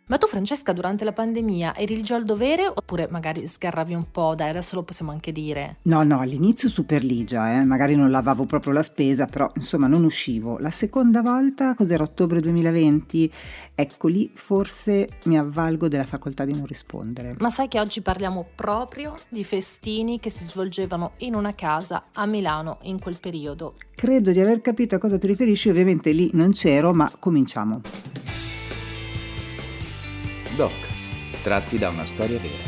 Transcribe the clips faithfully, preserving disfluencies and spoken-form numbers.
Ma tu, Francesca, durante la pandemia eri lì già al dovere oppure magari sgarravi un po'? Dai, adesso lo possiamo anche dire. No, no, all'inizio super ligia, eh? Magari non lavavo proprio la spesa, però insomma non uscivo. La seconda volta, cos'era, ottobre duemilaventi? Ecco lì forse mi avvalgo della facoltà di non rispondere. Ma sai che oggi parliamo proprio di festini che si svolgevano in una casa a Milano in quel periodo. Credo di aver capito a cosa ti riferisci, ovviamente lì non c'ero, ma cominciamo. Doc, tratti da una storia vera.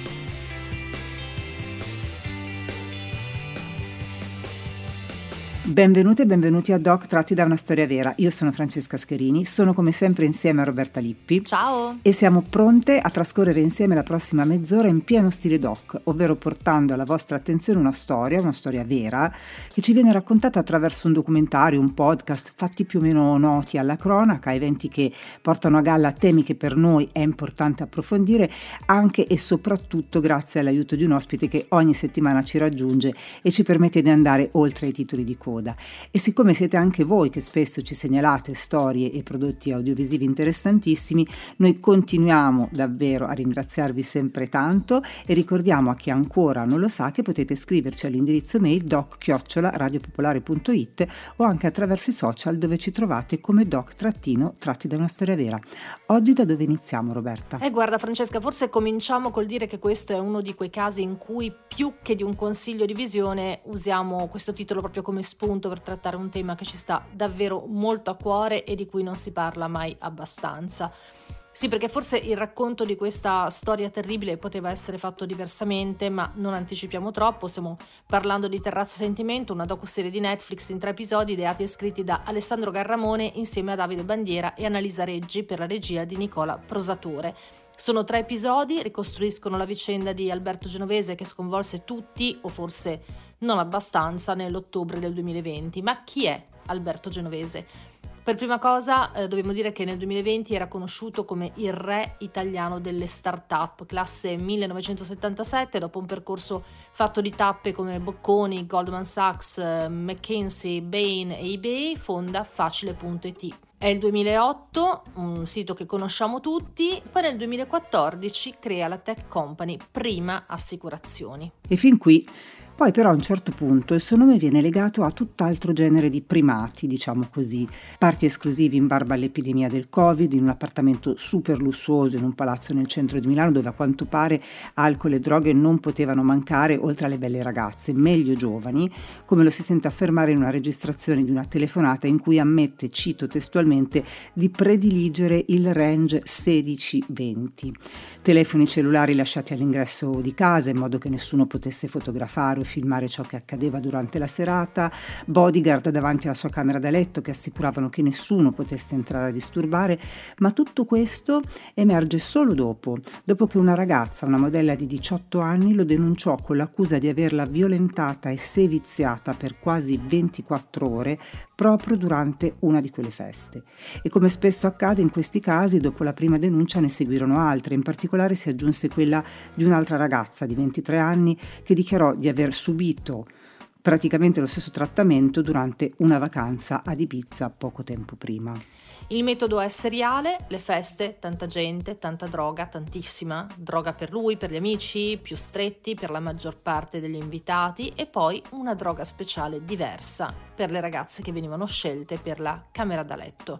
Benvenute e benvenuti a Doc tratti da una storia vera. Io sono Francesca Scherini, sono come sempre insieme a Roberta Lippi. Ciao! E siamo pronte a trascorrere insieme la prossima mezz'ora in pieno stile Doc, ovvero portando alla vostra attenzione una storia, una storia vera, che ci viene raccontata attraverso un documentario, un podcast, fatti più o meno noti alla cronaca, eventi che portano a galla temi che per noi è importante approfondire, anche e soprattutto grazie all'aiuto di un ospite che ogni settimana ci raggiunge e ci permette di andare oltre ai titoli di coda. E siccome siete anche voi che spesso ci segnalate storie e prodotti audiovisivi interessantissimi, noi continuiamo davvero a ringraziarvi sempre tanto e ricordiamo a chi ancora non lo sa che potete scriverci all'indirizzo mail doc chiocciola radiopopolare punto it o anche attraverso i social dove ci trovate come doc trattino tratti da una storia vera. Oggi da dove iniziamo, Roberta? Eh guarda Francesca, forse cominciamo col dire che questo è uno di quei casi in cui più che di un consiglio di visione usiamo questo titolo proprio come spunto per trattare un tema che ci sta davvero molto a cuore e di cui non si parla mai abbastanza. Sì, perché forse il racconto di questa storia terribile poteva essere fatto diversamente, ma non anticipiamo troppo. Stiamo parlando di Terrazza Sentimento, una docuserie di Netflix in tre episodi ideati e scritti da Alessandro Garramone insieme a Davide Bandiera e Annalisa Reggi per la regia di Nicola Prosatore. Sono tre episodi, ricostruiscono la vicenda di Alberto Genovese che sconvolse tutti, o forse non abbastanza, nell'ottobre del duemilaventi. Ma chi è Alberto Genovese? Per prima cosa eh, dobbiamo dire che nel duemilaventi era conosciuto come il re italiano delle start-up, classe millenovecentosettantasette, dopo un percorso fatto di tappe come Bocconi, Goldman Sachs, eh, McKinsey, Bain e eBay, fonda Facile punto it. È il duemilaotto, un sito che conosciamo tutti, poi nel duemilaquattordici crea la tech company Prima Assicurazioni. E fin qui. Poi però a un certo punto il suo nome viene legato a tutt'altro genere di primati, diciamo così, parti esclusivi in barba all'epidemia del Covid, in un appartamento super lussuoso in un palazzo nel centro di Milano dove a quanto pare alcol e droghe non potevano mancare, oltre alle belle ragazze, meglio giovani, come lo si sente affermare in una registrazione di una telefonata in cui ammette, cito testualmente, di prediligere il range sedici venti. Telefoni cellulari lasciati all'ingresso di casa in modo che nessuno potesse fotografare o filmare ciò che accadeva durante la serata, bodyguard davanti alla sua camera da letto che assicuravano che nessuno potesse entrare a disturbare, ma tutto questo emerge solo dopo, dopo che una ragazza, una modella di diciotto anni, lo denunciò con l'accusa di averla violentata e seviziata per quasi ventiquattro ore proprio durante una di quelle feste. E come spesso accade in questi casi, dopo la prima denuncia ne seguirono altre, in particolare si aggiunse quella di un'altra ragazza di ventitré anni che dichiarò di aver subito praticamente lo stesso trattamento durante una vacanza ad Ibiza poco tempo prima. Il metodo è seriale, le feste, tanta gente, tanta droga, tantissima, droga per lui, per gli amici, più stretti, per la maggior parte degli invitati e poi una droga speciale diversa per le ragazze che venivano scelte per la camera da letto.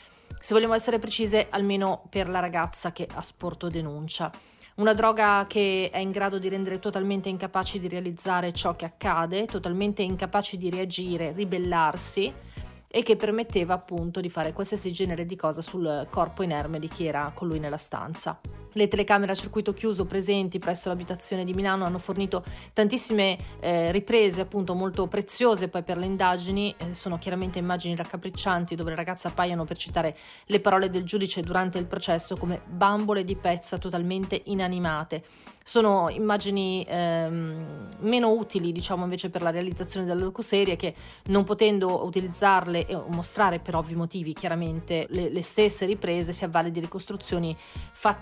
Se vogliamo essere precise, almeno per la ragazza che ha sporto denuncia. Una droga che è in grado di rendere totalmente incapaci di realizzare ciò che accade, totalmente incapaci di reagire, ribellarsi e che permetteva appunto di fare qualsiasi genere di cosa sul corpo inerme di chi era con lui nella stanza. Le telecamere a circuito chiuso presenti presso l'abitazione di Milano hanno fornito tantissime eh, riprese appunto molto preziose poi per le indagini, eh, sono chiaramente immagini raccapriccianti dove le ragazze appaiono, per citare le parole del giudice durante il processo, come bambole di pezza totalmente inanimate. Sono immagini ehm, meno utili diciamo invece per la realizzazione della docuserie, che non potendo utilizzarle e mostrare per ovvi motivi chiaramente le, le stesse riprese si avvale di ricostruzioni fatte con l'intelligenza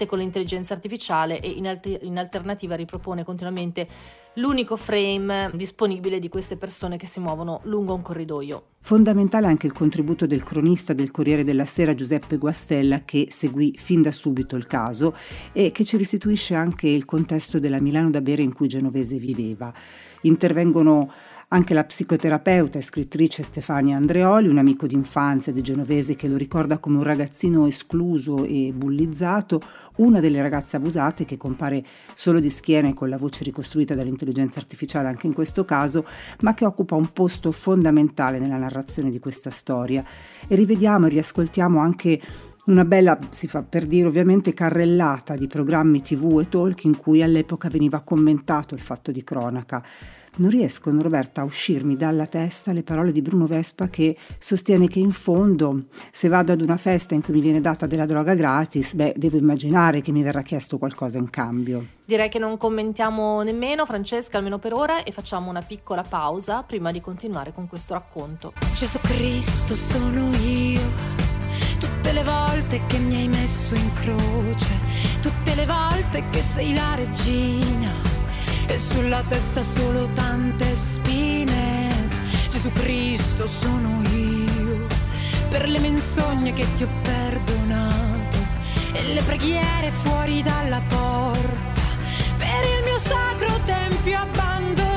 l'intelligenza artificiale e in, alter- in alternativa ripropone continuamente l'unico frame disponibile di queste persone che si muovono lungo un corridoio. Fondamentale anche il contributo del cronista del Corriere della Sera Giuseppe Guastella, che seguì fin da subito il caso e che ci restituisce anche il contesto della Milano da bere in cui Genovese viveva. Intervengono anche la psicoterapeuta e scrittrice Stefania Andreoli, un amico d'infanzia di Genovese che lo ricorda come un ragazzino escluso e bullizzato, una delle ragazze abusate che compare solo di schiena e con la voce ricostruita dall'intelligenza artificiale anche in questo caso, ma che occupa un posto fondamentale nella narrazione di questa storia. E rivediamo e riascoltiamo anche una bella, si fa per dire ovviamente, carrellata di programmi tivù e talk in cui all'epoca veniva commentato il fatto di cronaca. Non riescono, Roberta, a uscirmi dalla testa le parole di Bruno Vespa che sostiene che in fondo, se vado ad una festa in cui mi viene data della droga gratis, beh, devo immaginare che mi verrà chiesto qualcosa in cambio. Direi che non commentiamo nemmeno, Francesca, almeno per ora, e facciamo una piccola pausa prima di continuare con questo racconto. Gesù Cristo sono io, tutte le volte che mi hai messo in croce, tutte le volte che sei la regina e sulla testa solo tante spine. Gesù Cristo sono io, per le menzogne che ti ho perdonato e le preghiere fuori dalla porta, per il mio sacro tempio abbandonato.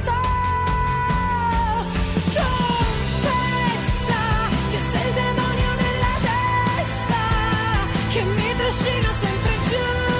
Confessa che sei il demonio nella testa, che mi trascina sempre giù.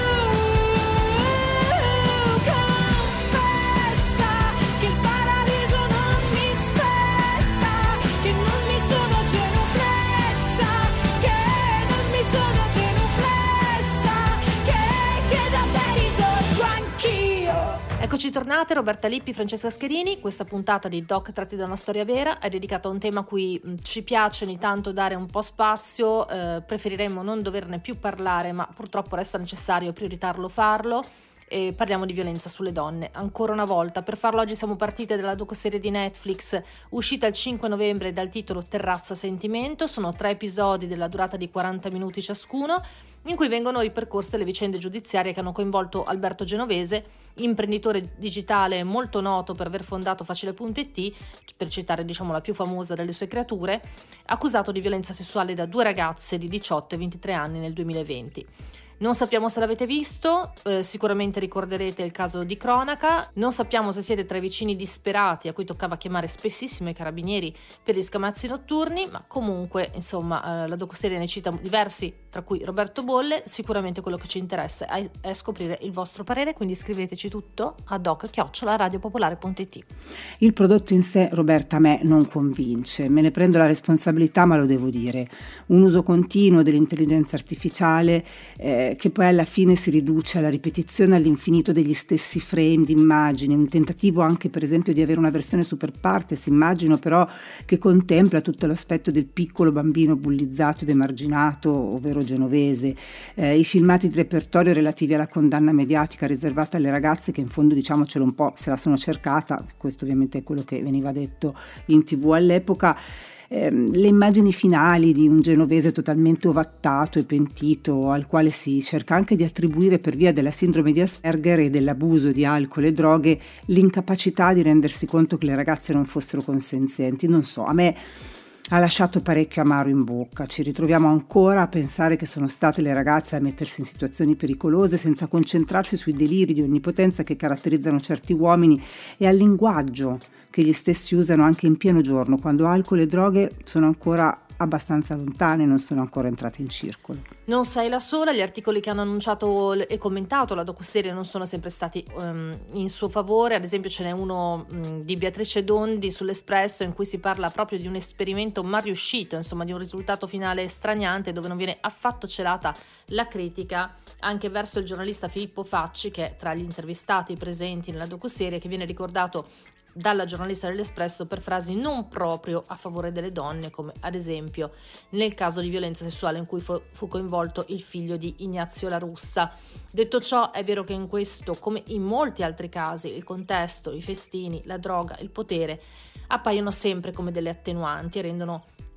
Eccoci tornate, Roberta Lippi, Francesca Scherini. Questa puntata di Doc tratti da una storia vera è dedicata a un tema a cui mh, ci piace ogni tanto dare un po' spazio, eh, preferiremmo non doverne più parlare, ma purtroppo resta necessario prioritarlo farlo. E parliamo di violenza sulle donne. Ancora una volta, per farlo oggi siamo partite dalla docuserie di Netflix uscita il cinque novembre dal titolo Terrazza Sentimento. Sono tre episodi della durata di quaranta minuti ciascuno, in cui vengono ripercorse le vicende giudiziarie che hanno coinvolto Alberto Genovese, imprenditore digitale molto noto per aver fondato Facile punto it, per citare diciamo la più famosa delle sue creature, accusato di violenza sessuale da due ragazze di diciotto e ventitré anni nel duemilaventi. Non sappiamo se l'avete visto, eh, sicuramente ricorderete il caso di cronaca, non sappiamo se siete tra i vicini disperati a cui toccava chiamare spessissimo i carabinieri per gli scamazzi notturni, ma comunque insomma eh, la docuserie ne cita diversi, tra cui Roberto Bolle. Sicuramente quello che ci interessa è, è scoprire il vostro parere, quindi scriveteci tutto a doc chiocciola radiopopolare punto it. Il prodotto in sé, Roberta, a me non convince, me ne prendo la responsabilità, ma lo devo dire. Un uso continuo dell'intelligenza artificiale eh, che poi alla fine si riduce alla ripetizione all'infinito degli stessi frame di immagini, un tentativo anche per esempio di avere una versione super partes, immagino, però che contempla tutto l'aspetto del piccolo bambino bullizzato ed emarginato, ovvero Genovese, eh, i filmati di repertorio relativi alla condanna mediatica riservata alle ragazze che in fondo, diciamocelo un po', se la sono cercata, questo ovviamente è quello che veniva detto in tv all'epoca. Eh, le immagini finali di un Genovese totalmente ovattato e pentito, al quale si cerca anche di attribuire, per via della sindrome di Asperger e dell'abuso di alcol e droghe, l'incapacità di rendersi conto che le ragazze non fossero consenzienti. Non so, a me ha lasciato parecchio amaro in bocca. Ci ritroviamo ancora a pensare che sono state le ragazze a mettersi in situazioni pericolose, senza concentrarsi sui deliri di onnipotenza che caratterizzano certi uomini e al linguaggio che gli stessi usano anche in pieno giorno, quando alcol e droghe sono ancora abbastanza lontane e non sono ancora entrate in circolo. Non sei la sola, gli articoli che hanno annunciato e commentato la docuserie non sono sempre stati um, in suo favore. Ad esempio ce n'è uno um, di Beatrice Dondi sull'Espresso, in cui si parla proprio di un esperimento mal riuscito, insomma di un risultato finale straniante, dove non viene affatto celata la critica anche verso il giornalista Filippo Facci, che è tra gli intervistati presenti nella docuserie, che viene ricordato dalla giornalista dell'Espresso per frasi non proprio a favore delle donne, come ad esempio nel caso di violenza sessuale in cui fu, fu coinvolto il figlio di Ignazio La Russa. Detto ciò, è vero che in questo, come in molti altri casi, il contesto, i festini, la droga, il potere appaiono sempre come delle attenuanti e rendono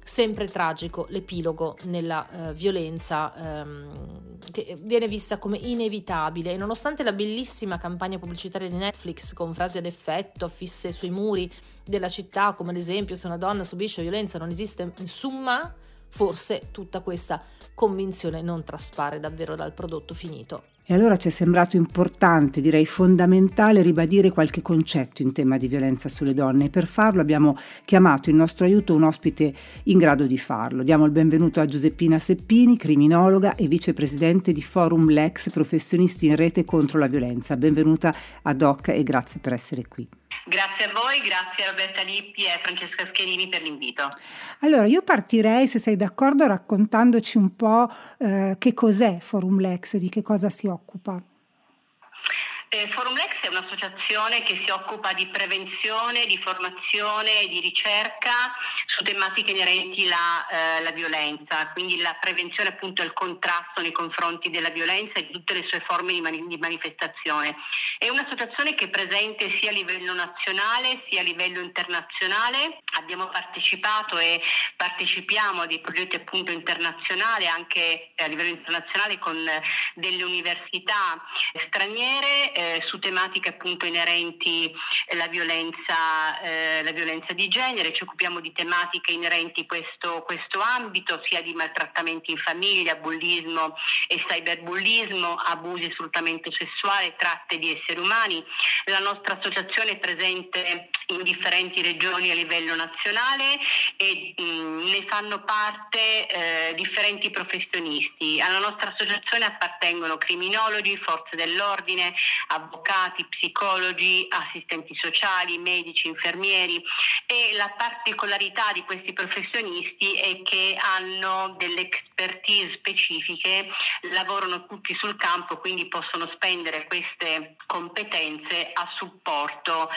sempre tragico l'epilogo nella uh, violenza um, che viene vista come inevitabile, e nonostante la bellissima campagna pubblicitaria di Netflix con frasi ad effetto affisse sui muri della città, come ad esempio se una donna subisce violenza non esiste nessun ma, forse tutta questa convinzione non traspare davvero dal prodotto finito. E allora ci è sembrato importante, direi fondamentale, ribadire qualche concetto in tema di violenza sulle donne, e per farlo abbiamo chiamato in nostro aiuto un ospite in grado di farlo. Diamo il benvenuto a Giuseppina Seppini, criminologa e vicepresidente di Forum Lex, professionisti in rete contro la violenza. Benvenuta a Doc e grazie per essere qui. Grazie a voi, grazie a Roberta Lippi e Francesca Scherini per l'invito. Allora, io partirei, se sei d'accordo, raccontandoci un po' eh, che cos'è Forum Lex, di che cosa si occupa. Eh, Forum Lex è un'associazione che si occupa di prevenzione, di formazione e di ricerca su tematiche inerenti alla eh, la violenza, quindi la prevenzione appunto e il contrasto nei confronti della violenza e di tutte le sue forme di, mani- di manifestazione. È un'associazione che è presente sia a livello nazionale sia a livello internazionale. Abbiamo partecipato e partecipiamo a dei progetti appunto internazionali, anche a livello internazionale con delle università straniere, Eh, su tematiche appunto inerenti alla violenza, eh, la violenza di genere. Ci occupiamo di tematiche inerenti questo, questo ambito, sia di maltrattamenti in famiglia, bullismo e cyberbullismo, abusi e sfruttamento sessuale, tratte di esseri umani. La nostra associazione è presente in differenti regioni a livello nazionale e mh, ne fanno parte eh, differenti professionisti. Alla nostra associazione appartengono criminologi, forze dell'ordine, avvocati, psicologi, assistenti sociali, medici, infermieri, e la particolarità di questi professionisti è che hanno delle expertise specifiche, lavorano tutti sul campo, quindi possono spendere queste competenze a supporto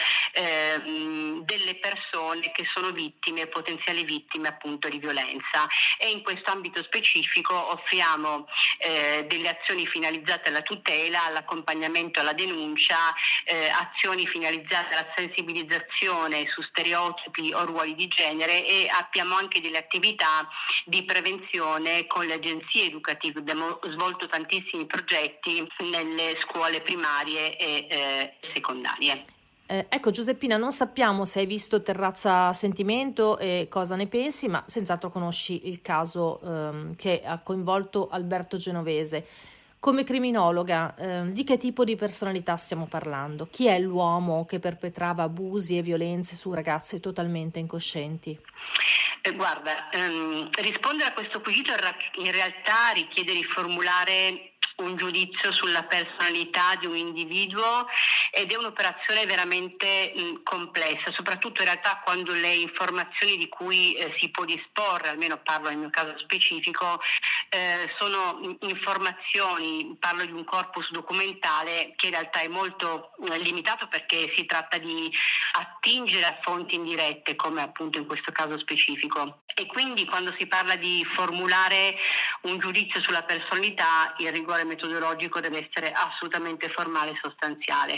eh, delle persone che sono vittime, potenziali vittime appunto di violenza. E in questo ambito specifico offriamo eh, delle azioni finalizzate alla tutela, all'accompagnamento alla denuncia, eh, azioni finalizzate alla sensibilizzazione su stereotipi o ruoli di genere, e abbiamo anche delle attività di prevenzione con le agenzie educative. Abbiamo svolto tantissimi progetti nelle scuole primarie e eh, secondarie. Eh, ecco Giuseppina, non sappiamo se hai visto Terrazza Sentimento e cosa ne pensi, ma senz'altro conosci il caso ehm, che ha coinvolto Alberto Genovese. Come criminologa, eh, di che tipo di personalità stiamo parlando? Chi è l'uomo che perpetrava abusi e violenze su ragazze totalmente incoscienti? Eh, guarda, ehm, rispondere a questo quesito in realtà richiede di formulare un giudizio sulla personalità di un individuo, ed è un'operazione veramente mh, complessa, soprattutto in realtà quando le informazioni di cui eh, si può disporre, almeno parlo nel mio caso specifico, eh, sono mh, informazioni, parlo di un corpus documentale che in realtà è molto mh, limitato, perché si tratta di attingere a fonti indirette, come appunto in questo caso specifico. E quindi quando si parla di formulare un giudizio sulla personalità, il rigore metodologico deve essere assolutamente formale e sostanziale.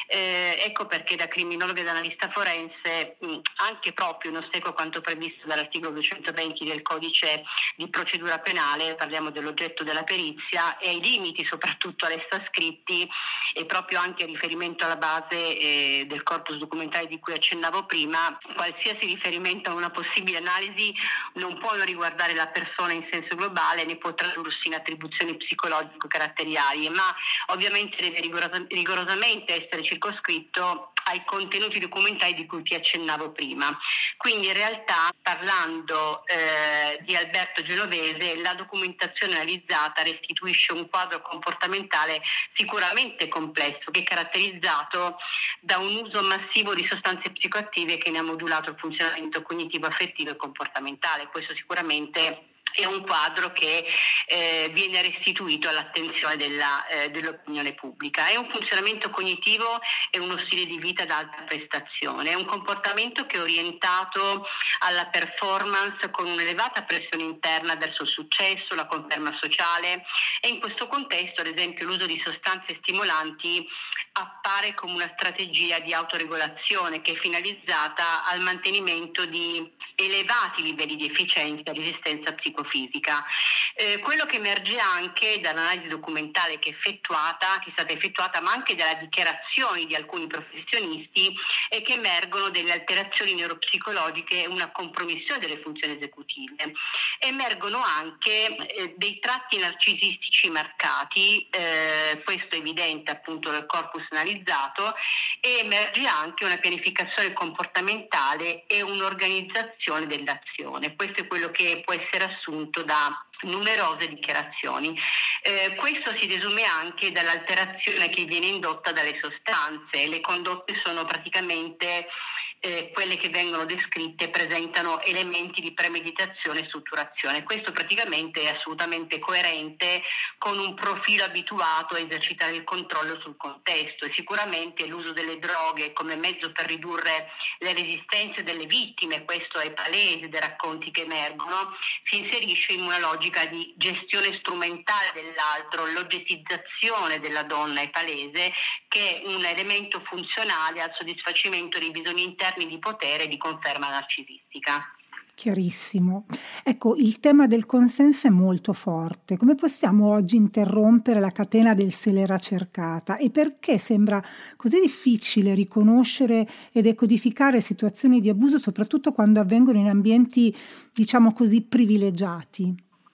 Eh, ecco perché da criminologa ed analista forense, mh, anche proprio in ossequio a quanto previsto dall'articolo duecentoventi del codice di procedura penale, parliamo dell'oggetto della perizia e ai limiti soprattutto a essa scritti, e proprio anche in riferimento alla base eh, del corpus documentale di cui accennavo prima, qualsiasi riferimento a una possibile analisi non può non riguardare la persona in senso globale, né può tradursi in attribuzioni psicologico-caratteriali, ma ovviamente deve rigoros- rigorosamente essere circoscritto ai contenuti documentali di cui ti accennavo prima. Quindi in realtà, parlando eh, di Alberto Genovese, la documentazione analizzata restituisce un quadro comportamentale sicuramente complesso, che è caratterizzato da un uso massivo di sostanze psicoattive che ne ha modulato il funzionamento cognitivo, affettivo e comportamentale. Questo sicuramente è un quadro che eh, viene restituito all'attenzione della, eh, dell'opinione pubblica. È un funzionamento cognitivo e uno stile di vita ad alta prestazione, è un comportamento che è orientato alla performance con un'elevata pressione interna verso il successo, la conferma sociale, e in questo contesto ad esempio l'uso di sostanze stimolanti appare come una strategia di autoregolazione che è finalizzata al mantenimento di elevati livelli di efficienza e resistenza psicofisica. Eh, quello che emerge anche dall'analisi documentale che è effettuata, che è stata effettuata, ma anche dalle dichiarazioni di alcuni professionisti, è che emergono delle alterazioni neuropsicologiche e una compromissione delle funzioni esecutive. Emergono anche eh, dei tratti narcisistici marcati, eh, questo è evidente appunto nel corpus analizzato, e emerge anche una pianificazione comportamentale e un'organizzazione dell'azione. Questo è quello che può essere assunto da numerose dichiarazioni. Eh, questo si desume anche dall'alterazione che viene indotta dalle sostanze. Le condotte sono praticamente eh, quelle che vengono descritte, presentano elementi di premeditazione e strutturazione. Questo praticamente è assolutamente coerente con un profilo abituato a esercitare il controllo sul contesto, e sicuramente l'uso delle droghe come mezzo per ridurre le resistenze delle vittime, questo è palese dai racconti che emergono, si inserisce in una logica di gestione strumentale dell'altro. L'oggettizzazione della donna è palese, che è un elemento funzionale al soddisfacimento dei bisogni interni di potere e di conferma narcisistica. Chiarissimo. Ecco, il tema del consenso è molto forte. Come possiamo oggi interrompere la catena del se l'era cercata, e perché sembra così difficile riconoscere e decodificare situazioni di abuso, soprattutto quando avvengono in ambienti, diciamo così, privilegiati?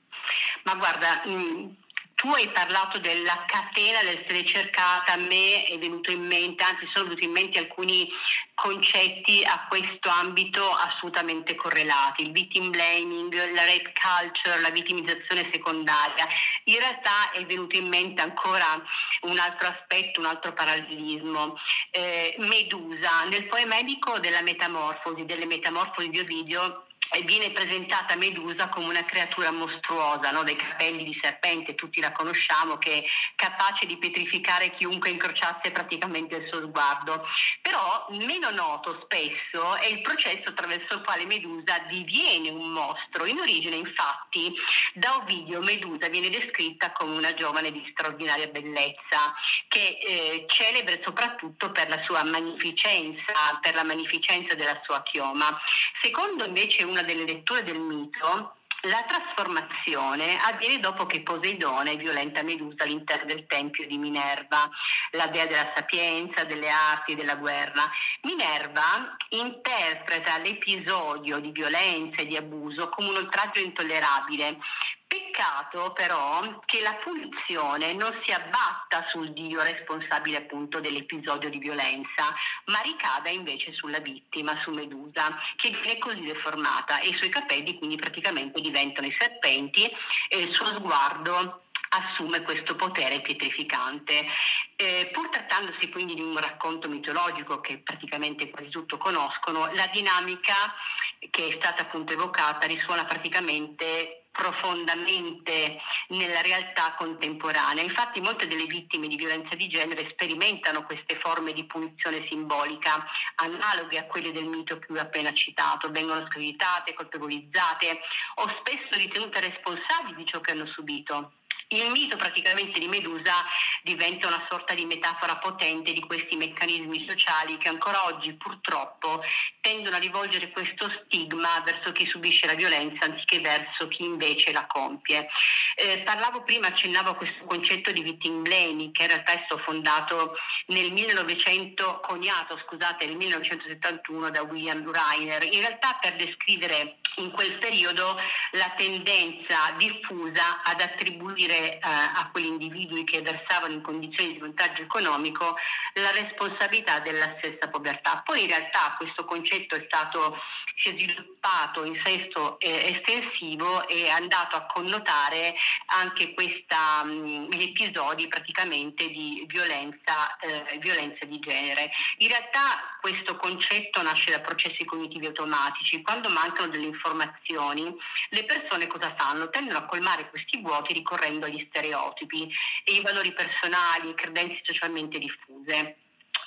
Ma guarda, mh, tu hai parlato della catena del se l'è cercata, a me è venuto in mente, anzi sono venuti in mente alcuni concetti a questo ambito assolutamente correlati: il victim blaming, la rape culture, la vittimizzazione secondaria. In realtà è venuto in mente ancora un altro aspetto, un altro parallelismo. Eh, Medusa, nel poemedico della Metamorfosi, delle Metamorfosi di Ovidio, e viene presentata Medusa come una creatura mostruosa, no? Dai capelli di serpente, tutti la conosciamo, che è capace di petrificare chiunque incrociasse praticamente il suo sguardo. Però meno noto spesso è il processo attraverso il quale Medusa diviene un mostro. In origine, infatti, da Ovidio Medusa viene descritta come una giovane di straordinaria bellezza, che è celebre soprattutto per la sua magnificenza, per la magnificenza della sua chioma. Secondo invece una delle letture del mito, la trasformazione avviene dopo che Poseidone violenta Medusa all'interno del tempio di Minerva, la dea della sapienza, delle arti e della guerra. Minerva interpreta l'episodio di violenza e di abuso come un oltraggio intollerabile. Peccato però che la punizione non si abbatta sul dio responsabile appunto dell'episodio di violenza, ma ricada invece sulla vittima, su Medusa, che viene così deformata, e i suoi capelli quindi praticamente diventano i serpenti e il suo sguardo assume questo potere pietrificante. Eh, pur trattandosi quindi di un racconto mitologico che praticamente quasi tutto conoscono, la dinamica che è stata appunto evocata risuona praticamente profondamente nella realtà contemporanea. Infatti molte delle vittime di violenza di genere sperimentano queste forme di punizione simbolica analoghe a quelle del mito più appena citato, vengono screditate, colpevolizzate o spesso ritenute responsabili di ciò che hanno subito. Il mito praticamente di Medusa diventa una sorta di metafora potente di questi meccanismi sociali che ancora oggi purtroppo tendono a rivolgere questo stigma verso chi subisce la violenza anziché verso chi invece la compie. Eh, parlavo prima, accennavo a questo concetto di victim blaming, che in realtà è stato fondato nel millenovecento, coniato scusate, nel millenovecentosettantuno da William Reiner, in realtà per descrivere in quel periodo la tendenza diffusa ad attribuire eh, a quegli individui che versavano in condizioni di vantaggio economico la responsabilità della stessa povertà. Poi in realtà questo concetto è stato, si è sviluppato in senso eh, estensivo e è andato a connotare anche questa, mh, gli episodi praticamente di violenza, eh, violenza di genere. In realtà questo concetto nasce da processi cognitivi automatici. Quando mancano delle informazioni, le persone cosa fanno? Tendono a colmare questi vuoti ricorrendo agli stereotipi e i valori personali e credenze socialmente diffuse.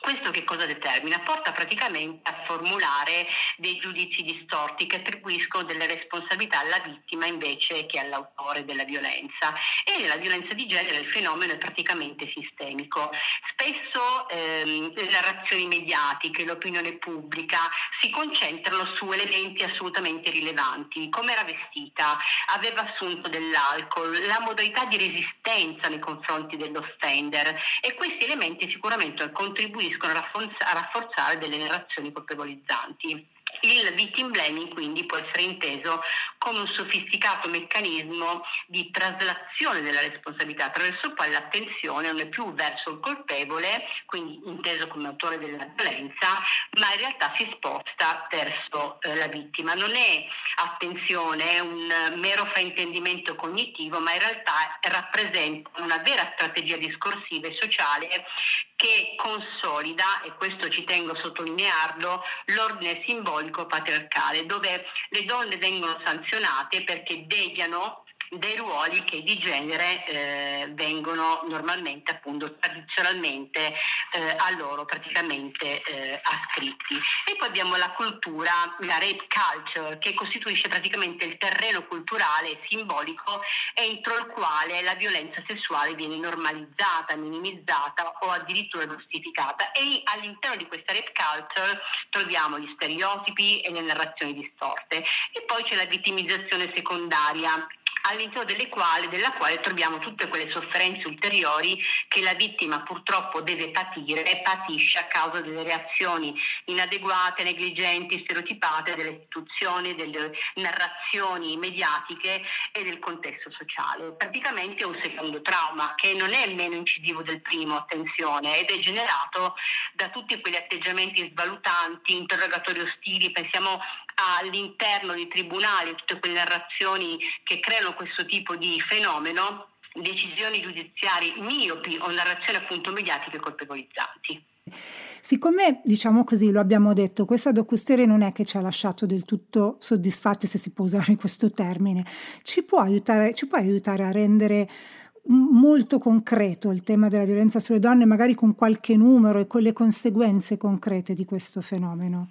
Questo che cosa determina? Porta praticamente a formulare dei giudizi distorti che attribuiscono delle responsabilità alla vittima invece che all'autore della violenza. E nella violenza di genere il fenomeno è praticamente sistemico. Spesso ehm, le narrazioni mediatiche, l'opinione pubblica si concentrano su elementi assolutamente rilevanti: come era vestita, aveva assunto dell'alcol, la modalità di resistenza nei confronti dell'offender, e questi elementi sicuramente contribuiscono a rafforzare delle narrazioni colpevolizzanti. Il victim blaming quindi può essere inteso come un sofisticato meccanismo di traslazione della responsabilità, attraverso il quale l'attenzione non è più verso il colpevole, quindi inteso come autore della violenza, ma in realtà si sposta verso eh, la vittima. Non è, attenzione, un mero fraintendimento cognitivo, ma in realtà rappresenta una vera strategia discorsiva e sociale che consolida, e questo ci tengo a sottolinearlo, l'ordine simbolico patriarcale, dove le donne vengono sanzionate perché deviano dei ruoli che di genere eh, vengono normalmente, appunto tradizionalmente eh, a loro praticamente eh, ascritti. E poi abbiamo la cultura, la rape culture, che costituisce praticamente il terreno culturale e simbolico entro il quale la violenza sessuale viene normalizzata, minimizzata o addirittura giustificata, e all'interno di questa rape culture troviamo gli stereotipi e le narrazioni distorte. E poi c'è la vittimizzazione secondaria, all'interno delle quali, della quale troviamo tutte quelle sofferenze ulteriori che la vittima purtroppo deve patire e patisce a causa delle reazioni inadeguate, negligenti, stereotipate delle istituzioni, delle narrazioni mediatiche e del contesto sociale. Praticamente è un secondo trauma che non è meno incisivo del primo, attenzione, ed è generato da tutti quegli atteggiamenti svalutanti, interrogatori ostili. Pensiamo all'interno dei tribunali, tutte quelle narrazioni che creano questo tipo di fenomeno, decisioni giudiziarie miopi o narrazioni appunto mediatiche colpevolizzanti. Siccome, diciamo così, lo abbiamo detto, questa docuserie non è che ci ha lasciato del tutto soddisfatti, se si può usare questo termine, ci può aiutare, ci può aiutare a rendere molto concreto il tema della violenza sulle donne, magari con qualche numero e con le conseguenze concrete di questo fenomeno?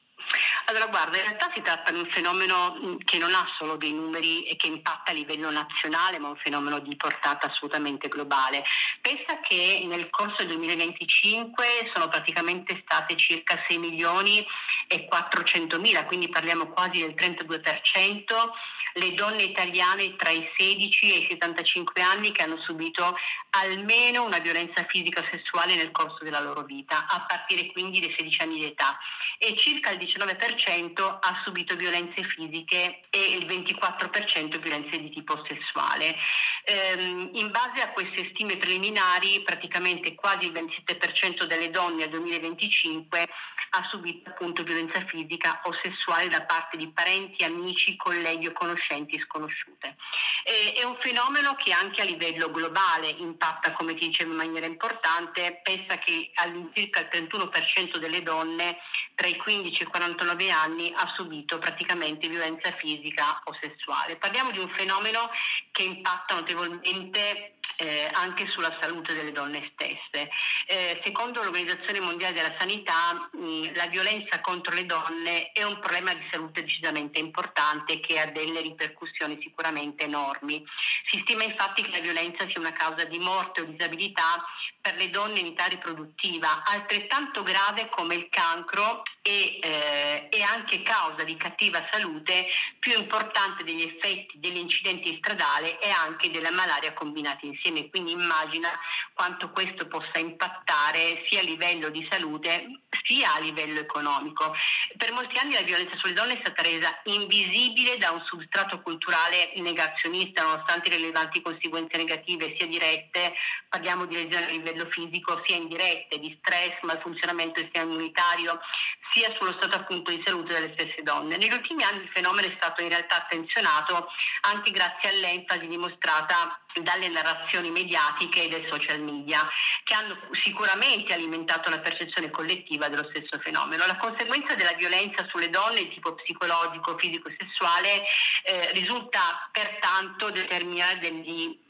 Allora guarda, in realtà si tratta di un fenomeno che non ha solo dei numeri e che impatta a livello nazionale, ma un fenomeno di portata assolutamente globale. Pensa che nel corso del duemilaventicinque sono praticamente state circa sei milioni e quattrocentomila, quindi parliamo quasi del trentadue per cento, le donne italiane tra i sedici e i settantacinque anni che hanno subito almeno una violenza fisica o sessuale nel corso della loro vita, a partire quindi dai sedici anni di età, e circa il diciannove per cento ha subito violenze fisiche e il ventiquattro per cento violenze di tipo sessuale. Ehm, in base a queste stime preliminari, praticamente quasi il ventisette per cento delle donne nel duemilaventicinque ha subito appunto violenza fisica o sessuale da parte di parenti, amici, colleghi o conoscenti sconosciute. E, è un fenomeno che anche a livello globale impatta, come ti dicevo, in maniera importante. Pensa che all'incirca il trentuno per cento delle donne tra i quindici e i quarantanove anni ha subito praticamente violenza fisica o sessuale. Parliamo di un fenomeno che impatta notevolmente Eh, anche sulla salute delle donne stesse. Eh, secondo l'Organizzazione Mondiale della Sanità, mh, la violenza contro le donne è un problema di salute decisamente importante che ha delle ripercussioni sicuramente enormi. Si stima infatti che la violenza sia una causa di morte o disabilità per le donne in età riproduttiva, altrettanto grave come il cancro e, eh, e anche causa di cattiva salute, più importante degli effetti degli incidenti stradali e anche della malaria combinati insieme. Quindi immagina quanto questo possa impattare sia a livello di salute sia a livello economico. Per molti anni la violenza sulle donne è stata resa invisibile da un substrato culturale negazionista, nonostante le rilevanti conseguenze negative sia dirette, parliamo di lesioni a livello fisico, sia indirette, di stress, malfunzionamento del sistema immunitario, sia sullo stato appunto di salute delle stesse donne. Negli ultimi anni il fenomeno è stato in realtà attenzionato anche grazie all'enfasi dimostrata dalle narrazioni mediatiche e dai social media, che hanno sicuramente alimentato la percezione collettiva dello stesso fenomeno. La conseguenza della violenza sulle donne di tipo psicologico, fisico e sessuale eh, risulta pertanto determinare degli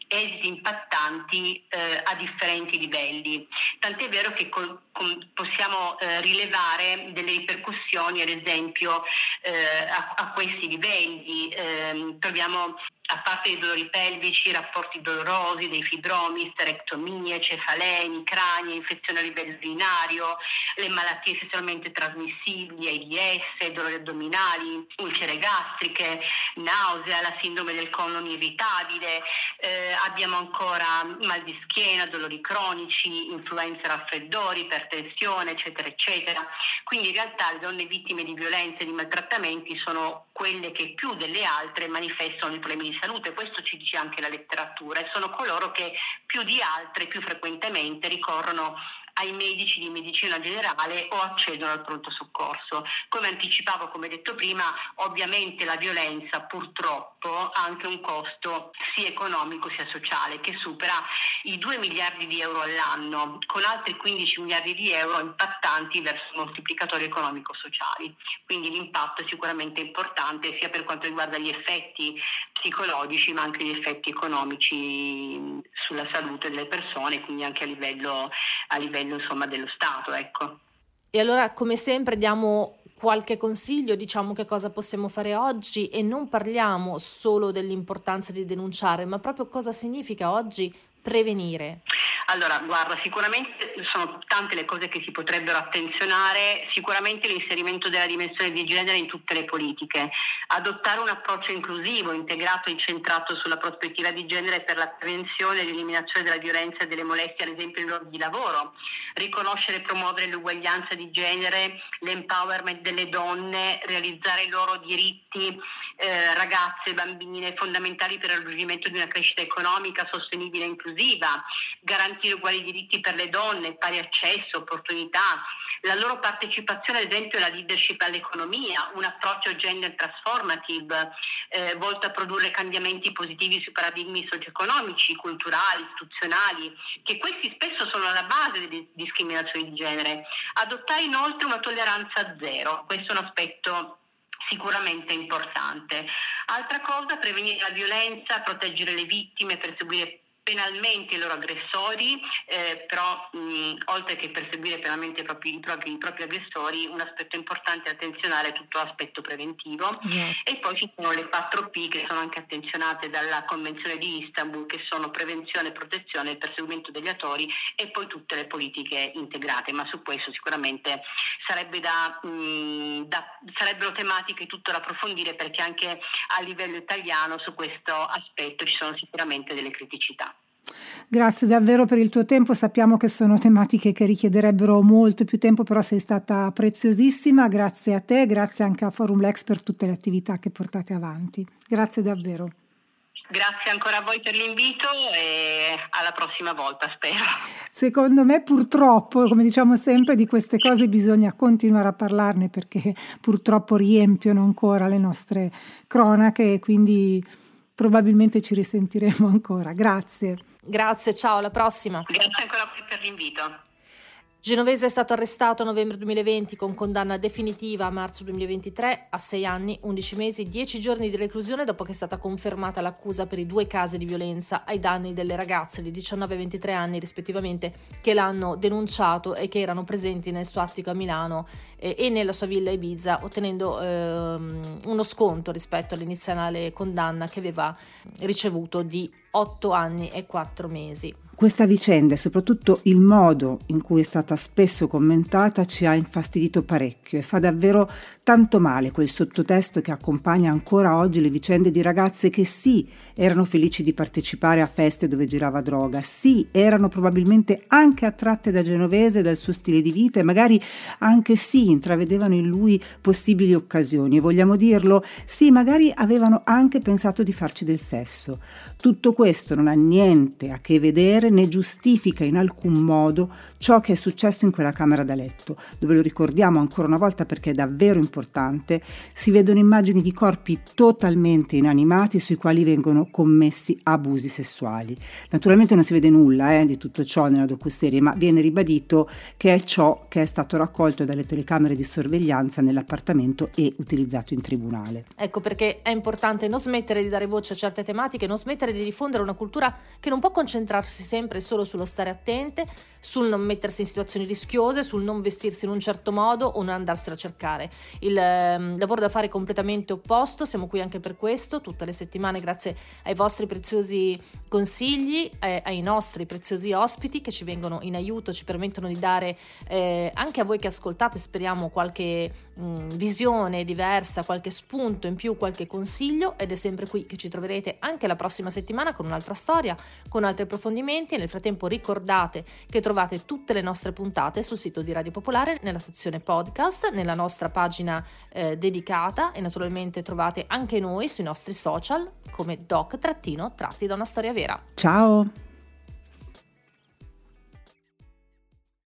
esiti impattanti eh, a differenti livelli. Tant'è vero che col, con, possiamo eh, rilevare delle ripercussioni, ad esempio, eh, a, a questi livelli. Eh, troviamo, a parte i dolori pelvici, rapporti dolorosi, dei fibromi, sterectomie, cefalee, emicranie, infezioni a livello urinario, le malattie sessualmente trasmissibili, AIDS, dolori addominali, ulcere gastriche, nausea, la sindrome del colon irritabile, eh, abbiamo ancora mal di schiena, dolori cronici, influenza, raffreddori, ipertensione, eccetera, eccetera. Quindi in realtà le donne vittime di violenze e di maltrattamenti sono quelle che più delle altre manifestano i problemi di salute, questo ci dice anche la letteratura, e sono coloro che più di altre, più frequentemente ricorrono ai medici di medicina generale o accedono al pronto soccorso. Come anticipavo, come detto prima, ovviamente la violenza purtroppo ha anche un costo sia economico sia sociale che supera i due miliardi di euro all'anno, con altri quindici miliardi di euro impattanti verso i moltiplicatori economico-sociali. Quindi l'impatto è sicuramente importante sia per quanto riguarda gli effetti psicologici ma anche gli effetti economici sulla salute delle persone, quindi anche a livello, a livello insomma dello Stato, ecco. E allora, come sempre, diamo qualche consiglio, diciamo che cosa possiamo fare oggi, e non parliamo solo dell'importanza di denunciare, ma proprio cosa significa oggi prevenire. Allora, guarda, sicuramente sono tante le cose che si potrebbero attenzionare, sicuramente l'inserimento della dimensione di genere in tutte le politiche, adottare un approccio inclusivo, integrato e incentrato sulla prospettiva di genere per la prevenzione e l'eliminazione della violenza e delle molestie, ad esempio in luogo di lavoro, riconoscere e promuovere l'uguaglianza di genere, l'empowerment delle donne, realizzare i loro diritti, eh, ragazze, bambine, fondamentali per il raggiungimento di una crescita economica sostenibile e inclusiva, garantire uguali diritti per le donne, pari accesso, opportunità, la loro partecipazione ad esempio alla leadership all'economia, un approccio gender transformative eh, volto a produrre cambiamenti positivi sui paradigmi socio-economici, culturali, istituzionali, che questi spesso sono alla base delle discriminazioni di genere. Adottare inoltre una tolleranza zero, questo è un aspetto sicuramente importante. Altra cosa, prevenire la violenza, proteggere le vittime, perseguire penalmente i loro aggressori, eh, però mh, oltre che perseguire penalmente i propri, i, propri, i propri aggressori, un aspetto importante da attenzionare è tutto l'aspetto preventivo. Yeah. E poi ci sono le quattro P che sono anche attenzionate dalla Convenzione di Istanbul, che sono prevenzione, protezione, il perseguimento degli autori e poi tutte le politiche integrate, ma su questo sicuramente sarebbe da, mh, da, sarebbero tematiche tutto da approfondire, perché anche a livello italiano su questo aspetto ci sono sicuramente delle criticità. Grazie davvero per il tuo tempo, sappiamo che sono tematiche che richiederebbero molto più tempo, però sei stata preziosissima, grazie a te, grazie anche a Forum Lex per tutte le attività che portate avanti, grazie davvero. Grazie ancora a voi per l'invito e alla prossima volta, spero. Secondo me purtroppo, come diciamo sempre, di queste cose bisogna continuare a parlarne, perché purtroppo riempiono ancora le nostre cronache e quindi probabilmente ci risentiremo ancora. Grazie. Grazie, ciao, alla prossima. Grazie ancora per l'invito. Genovese è stato arrestato a novembre duemilaventi con condanna definitiva a marzo duemilaventitré a sei anni, undici mesi, dieci giorni di reclusione dopo che è stata confermata l'accusa per i due casi di violenza ai danni delle ragazze di diciannove e ventitré anni rispettivamente che l'hanno denunciato e che erano presenti nel suo attico a Milano eh, e nella sua villa Ibiza, ottenendo ehm, uno sconto rispetto all'iniziale condanna che aveva ricevuto di otto anni e quattro mesi. Questa vicenda e soprattutto il modo in cui è stata spesso commentata ci ha infastidito parecchio e fa davvero tanto male quel sottotesto che accompagna ancora oggi le vicende di ragazze che sì, erano felici di partecipare a feste dove girava droga, sì, erano probabilmente anche attratte da Genovese e dal suo stile di vita e magari anche sì, intravedevano in lui possibili occasioni, vogliamo dirlo? Sì, magari avevano anche pensato di farci del sesso. Tutto questo non ha niente a che vedere genere né giustifica in alcun modo ciò che è successo in quella camera da letto, dove, lo ricordiamo ancora una volta perché è davvero importante, si vedono immagini di corpi totalmente inanimati sui quali vengono commessi abusi sessuali. Naturalmente non si vede nulla eh, di tutto ciò nella docuserie, ma viene ribadito che è ciò che è stato raccolto dalle telecamere di sorveglianza nell'appartamento e utilizzato in tribunale. Ecco perché è importante non smettere di dare voce a certe tematiche, non smettere di diffondere una cultura che non può concentrarsi sempre solo sullo stare attente, sul non mettersi in situazioni rischiose, sul non vestirsi in un certo modo o non andarsela a cercare. Il eh, lavoro da fare è completamente opposto, siamo qui anche per questo, tutte le settimane, grazie ai vostri preziosi consigli, eh, ai nostri preziosi ospiti che ci vengono in aiuto, ci permettono di dare eh, anche a voi che ascoltate, speriamo, qualche mh, visione diversa, qualche spunto in più, qualche consiglio, ed è sempre qui che ci troverete anche la prossima settimana con un'altra storia, con altri approfondimenti. Nel frattempo ricordate che trovate tutte le nostre puntate sul sito di Radio Popolare, nella sezione podcast, nella nostra pagina eh, dedicata, e naturalmente trovate anche noi sui nostri social come doc trattino tratti da una storia vera. Ciao!